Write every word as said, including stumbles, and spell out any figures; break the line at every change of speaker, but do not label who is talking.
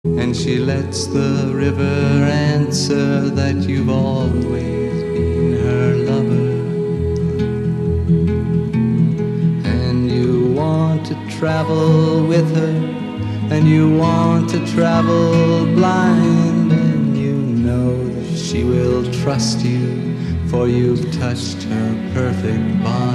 And she lets the river answer that you've always been her lover. And you want to travel with her, and you want to travel blind, and you know that she will trust you, for you've touched her perfect mind.